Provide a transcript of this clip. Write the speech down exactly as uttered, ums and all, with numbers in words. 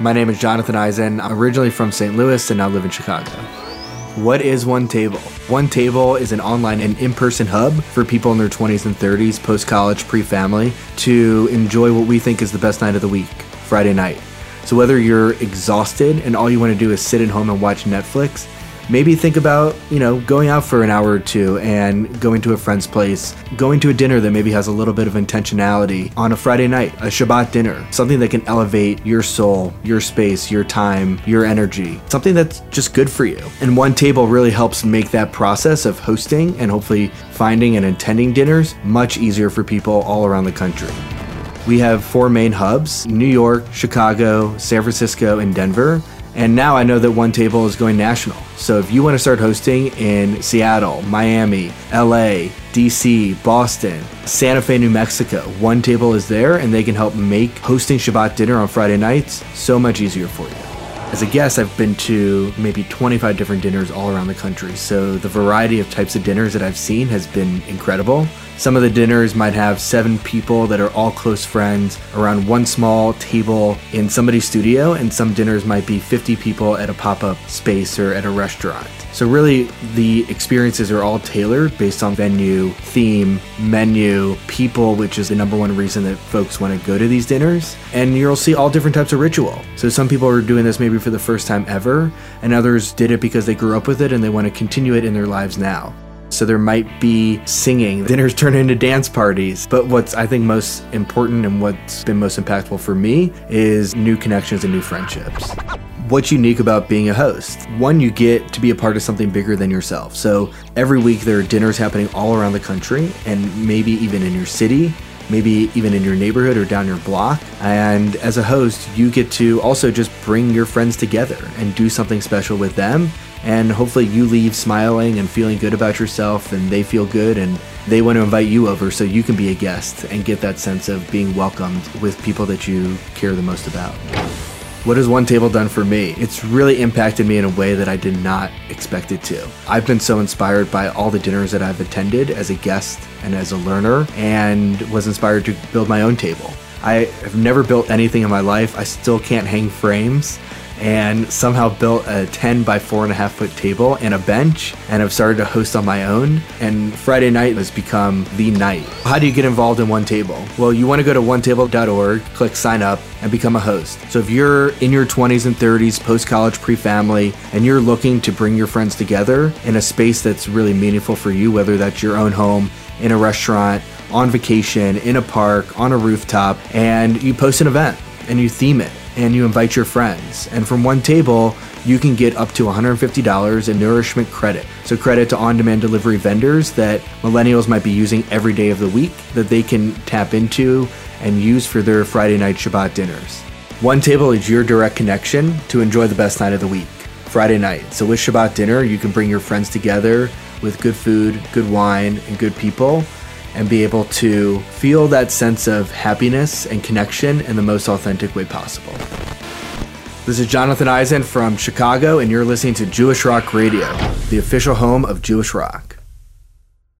My name is Jonathan Eisen. I'm originally from Saint Louis and now live in Chicago. What is One Table? One Table is an online and in-person hub for people in their twenties and thirties, post-college, pre-family, to enjoy what we think is the best night of the week, Friday night. So whether you're exhausted and all you want to do is sit at home and watch Netflix, maybe think about, you know, going out for an hour or two and going to a friend's place, going to a dinner that maybe has a little bit of intentionality on a Friday night, a Shabbat dinner, something that can elevate your soul, your space, your time, your energy, something that's just good for you. And One Table really helps make that process of hosting and hopefully finding and attending dinners much easier for people all around the country. We have four main hubs: New York, Chicago, San Francisco, and Denver. And now I know that One Table is going national. So if you want to start hosting in Seattle, Miami, L A, D C, Boston, Santa Fe, New Mexico, One Table is there and they can help make hosting Shabbat dinner on Friday nights so much easier for you. As a guest, I've been to maybe twenty-five different dinners all around the country. So the variety of types of dinners that I've seen has been incredible. Some of the dinners might have seven people that are all close friends around one small table in somebody's studio, and some dinners might be fifty people at a pop-up space or at a restaurant. So really, the experiences are all tailored based on venue, theme, menu, people, which is the number one reason that folks want to go to these dinners. And you'll see all different types of ritual. So some people are doing this maybe for the first time ever, and others did it because they grew up with it and they want to continue it in their lives now. So there might be singing, dinners turn into dance parties. But what's I think most important and what's been most impactful for me is new connections and new friendships. What's unique about being a host? One, you get to be a part of something bigger than yourself. So every week there are dinners happening all around the country and maybe even in your city, maybe even in your neighborhood or down your block. And as a host, you get to also just bring your friends together and do something special with them. And hopefully you leave smiling and feeling good about yourself, and they feel good and they want to invite you over so you can be a guest and get that sense of being welcomed with people that you care the most about. What has One Table done for me? It's really impacted me in a way that I did not expect it to. I've been so inspired by all the dinners that I've attended as a guest and as a learner, and was inspired to build my own table. I have never built anything in my life. I still can't hang frames, and somehow built a ten by four and a half foot table and a bench, and I've started to host on my own, and Friday night has become the night. How do you get involved in One Table? Well, you want to go to one table dot org, click sign up, and become a host. So if you're in your twenties and thirties, post-college, pre-family, and you're looking to bring your friends together in a space that's really meaningful for you, whether that's your own home, in a restaurant, on vacation, in a park, on a rooftop, and you post an event and you theme it, and you invite your friends. And from One Table, you can get up to one hundred fifty dollars in nourishment credit. So credit to on-demand delivery vendors that millennials might be using every day of the week that they can tap into and use for their Friday night Shabbat dinners. One Table is your direct connection to enjoy the best night of the week, Friday night. So with Shabbat dinner, you can bring your friends together with good food, good wine, and good people, and be able to feel that sense of happiness and connection in the most authentic way possible. This is Jonathan Eisen from Chicago, and you're listening to Jewish Rock Radio, the official home of Jewish rock.